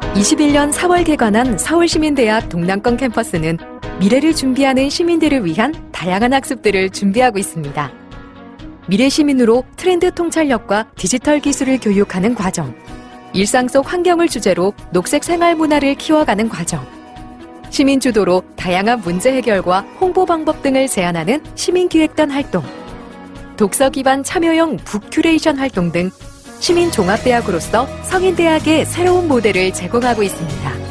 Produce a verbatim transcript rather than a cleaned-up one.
이십일 년 사월 개관한 서울시민대학 동남권 캠퍼스는 미래를 준비하는 시민들을 위한 다양한 학습들을 준비하고 있습니다. 미래 시민으로 트렌드 통찰력과 디지털 기술을 교육하는 과정, 일상 속 환경을 주제로 녹색 생활 문화를 키워가는 과정, 시민 주도로 다양한 문제 해결과 홍보 방법 등을 제안하는 시민기획단 활동, 독서 기반 참여형 북큐레이션 활동 등 시민 종합대학으로서 성인대학의 새로운 모델을 제공하고 있습니다.